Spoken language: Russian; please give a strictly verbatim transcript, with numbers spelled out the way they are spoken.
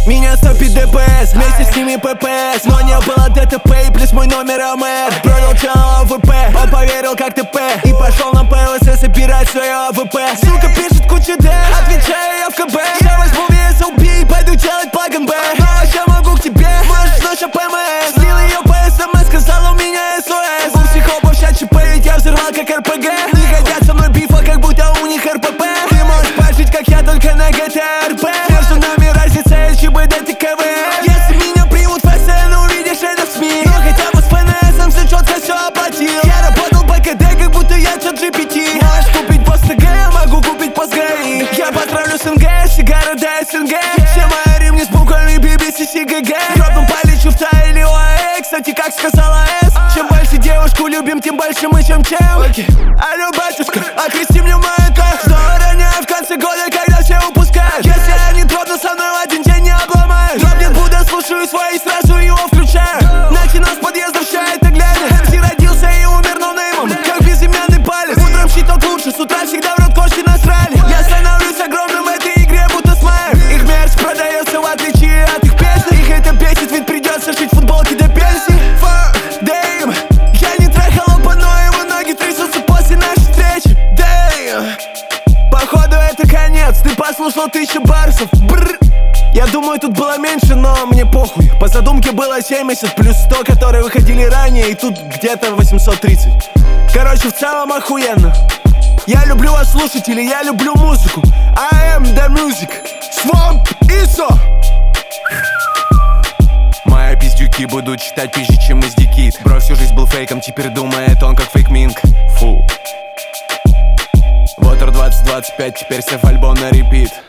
Меня стопит ДПС, вместе с ними ППС. Но не было ДТП и плюс мой номер АМР. Продал чанал АВП, он поверил как ТП и пошел на ПВС собирать свое АВП. Сука пишет кучу Д, отвечаю я в КБ. Я возьму вес убей, пойду делать плагин Б. Я могу к тебе, можешь ночь ПМС. Слил ее по СМС, сказала у меня СОС. У психопов сейчас ЧП, ведь я взорвал как РПГ. Не хотят со мной бифа, как будто у них РПП. Ты можешь пожить, как я, только на ГТРП. Между нами разница ЛЧБД, ТКВ. Если меня примут в СН, увидишь это в СМИ. Но хотя бы с ФНСом все четко все оплатил. Я работал по КД, как будто я чат джи пи ти. Можешь купить пост ТГ, я могу купить пост ГАИ. Я потравлю СНГ, сигары до СНГ. Все мои римни с буквами би би си си гэ гэ. Дропнул полечу в Тай или ОАЭ. Кстати, как сказала С, чем больше девушку любим, тем больше мы чем чем. Okay. Алло, батюшка, окрести мне маяток. Снова роняю в конце года, когда все упускают. Если они дропнут со мной в один день, не обломают. Дропнет Будда, слушаю свои, сразу его включаю. Начинал с подъезда, все это глядя. МС родился и умер ноунеймом, как безымянный палец. Утром считал лучше, с утра всегда в рот кости насрали. Я становлюсь огромным в этой игре, будто смайер. Их мерч продается в отличие от их песен. Их это бесит, ведь придется шить футболки до пенсии. Fuck, damn. Я не трахал опа, но его ноги трясутся после нашей встречи. Damn. Походу это конец, ты послушал тысячу барсов. Бррр. Я думаю, тут было меньше, но мне похуй. По задумке было семьдесят плюс сто, которые выходили ранее, и тут где-то восемьсот тридцать. Короче, в целом охуенно. Я люблю вас, слушатели, я люблю музыку. I am the music. Swamp Iso. Мои пиздюки будут читать пизже, чем из Дикит. Бро всю жизнь был фейком, теперь думает он как фейк Минг. Фу. Water двадцать двадцать пять, теперь сев альбом на репит.